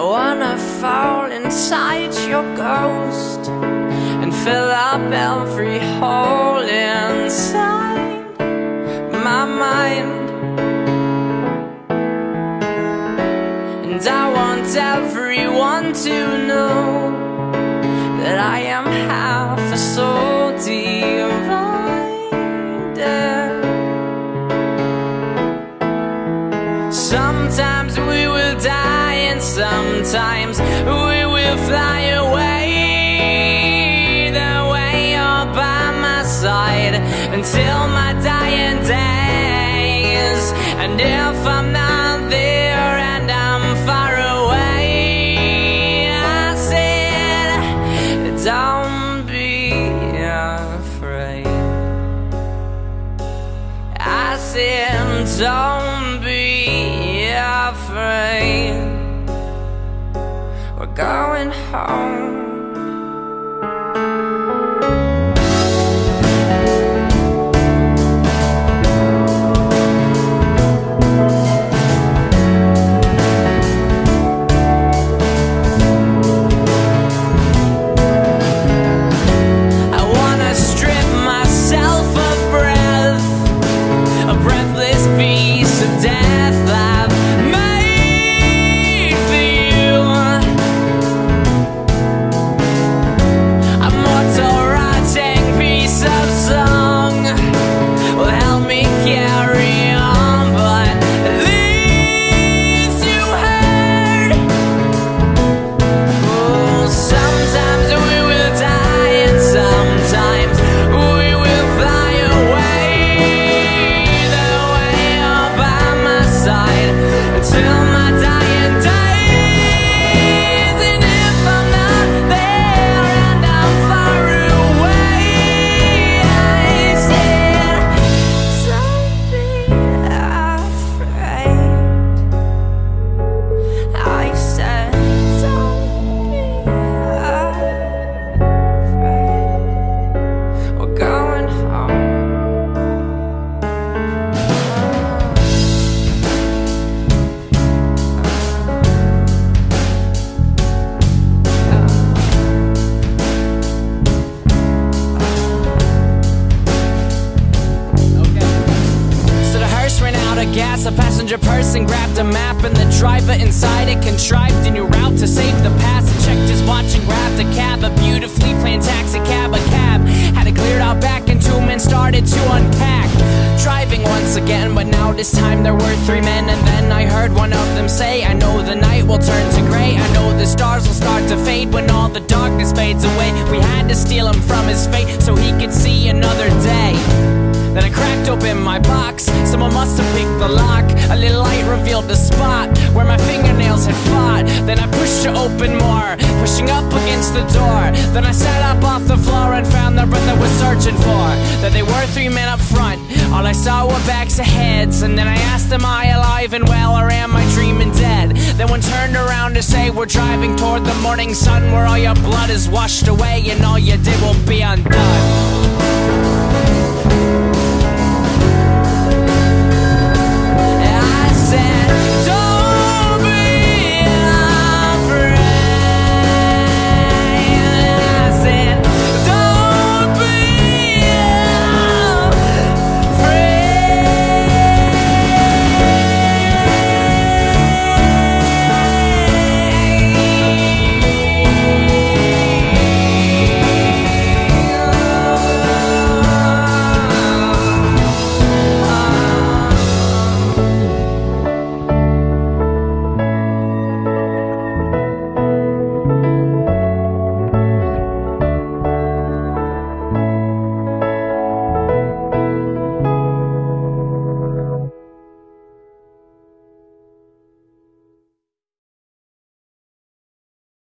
wanna fall inside your ghost and fill up every hole inside my mind. And I want everyone to know that I am half a soul divided. Sometimes we will die and sometimes we will fly away. The way you're by my side until my dying days. And if I'm not there and I'm far away, I said, don't be afraid. I said, don't be afraid. We're going home. I wanna strip myself of breath, a breathless piece of death I've made for you. A mortal rotting piece of song will help me carry on, but at least you heard. Oh, sometimes we will die and sometimes we will fly away. The way you're by my side until my dying days. And if I'm not there and I'm far away, I said, don't be afraid. I said, don't be afraid. We're going home. So the hearse ran out of gas. A passenger person grabbed a map, and the driver inside it contrived a new route to save the past. And checked his watch and grabbed a cab, a beautifully planned taxi cab. A cab had it cleared out back, and two men started to unpack. Driving once again, but now this time there were three men. And then I heard one of them say, I know the night will turn to gray. I know the stars will start to fade when all the darkness fades away. We had to steal him from his fate so he could see another day. Then I cracked open my box, someone must have picked the lock. A little light revealed the spot where my fingernails had fought. Then I pushed to open more, pushing up against the door. Then I sat up off the floor and found the breath I was searching for. That they were three men up front, all I saw were backs of heads. And then I asked, am I alive and well, or am I dreaming dead? Then one turned around to say, we're driving toward the morning sun, where all your blood is washed away and all you did will be undone.